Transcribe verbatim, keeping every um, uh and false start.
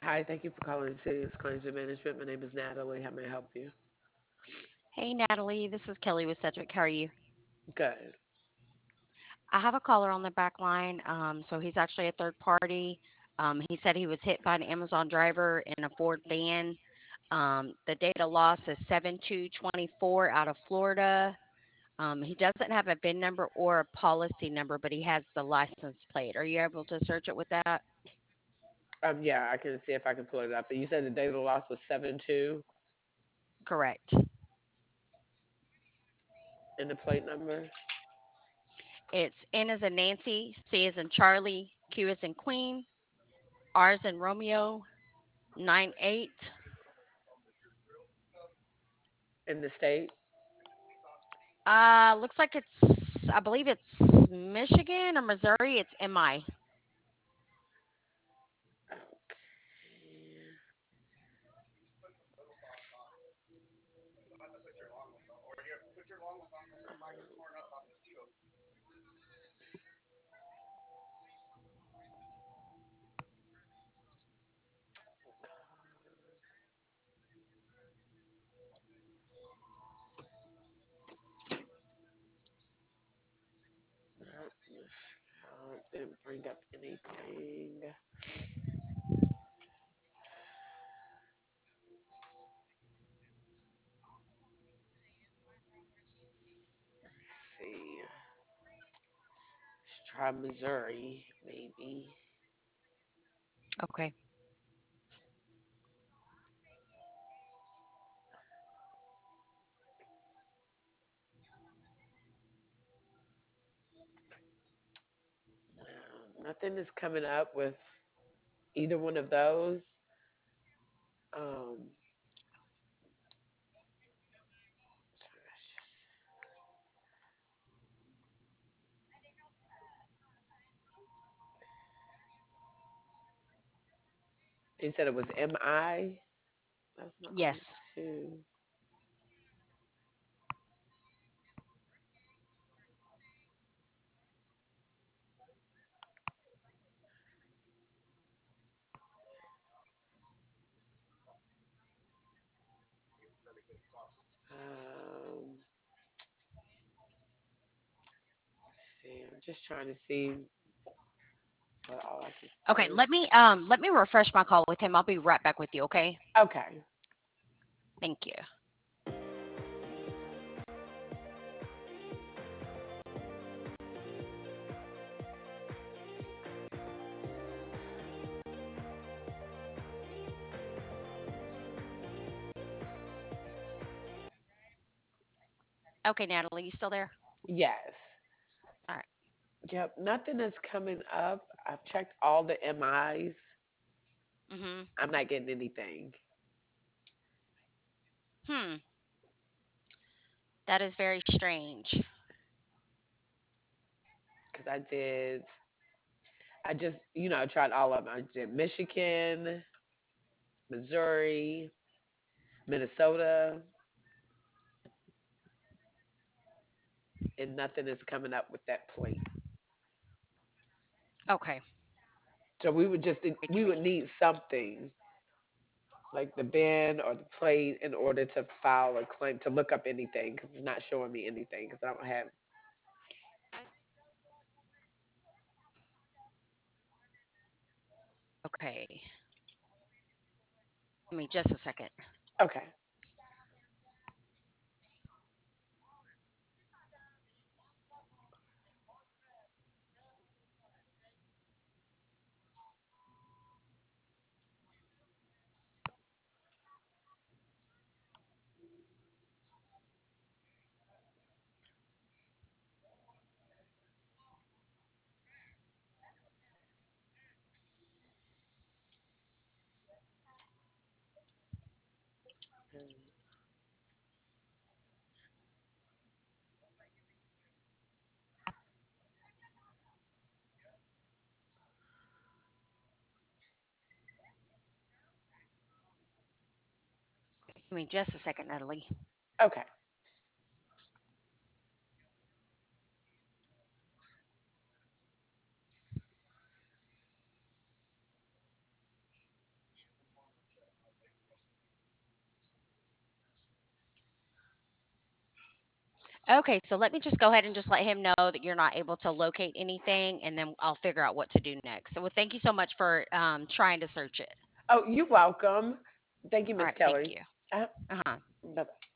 Hi, thank you for calling Cities Claims and Management. My name is Natalie. How may I help you? Hey, Natalie, this is Kelly with Cedric. How are you? Good. I have a caller on the back line. Um, so he's actually a third party. Um, he said he was hit by an Amazon driver in a Ford van. Um, the data loss is seven two two four out of Florida. Um, he doesn't have a V I N number or a policy number, but he has the license plate. Are you able to search it with that? Um, yeah, I can see if I can pull it up. But you said the data loss was seven two, Correct. and the plate number. It's N as in Nancy, C as in Charlie, Q as in Queen, R as in Romeo, nine eight. In the state. Uh, looks like it's, I believe it's Michigan or Missouri. It's M I. Uh, didn't bring up anything. Let's see. Let's try Missouri, maybe. Okay. No, nothing is coming up with either one of those. Um, he said it was M I. That's my only Yes. two. Um, let's see. I'm just trying to see what all I can Okay. Let search. me um let me refresh my call with him. I'll be right back with you. Okay. Okay. Thank you. Okay, Natalie, you still there? Yes. All right. Yep. Nothing is coming up. I've checked all the M Is. Mhm. I'm not getting anything Hmm. That is very strange. because I did. I just, you know, tried all of them. I did Michigan, Missouri, Minnesota, and nothing is coming up with that plate. Okay. So we would just we would need something like the bin or the plate in order to file a claim to look up anything because it's not showing me anything because I don't have. Okay. Give me just a second. Okay. Give me just a second, Natalie. Okay. Okay, so let me just go ahead and just let him know that you're not able to locate anything, and then I'll figure out what to do next. So, well, thank you so much for um, trying to search it. Oh, you're welcome. Thank you, All Miss right, thank Kelly. you. Uh, Uh huh. bye bye.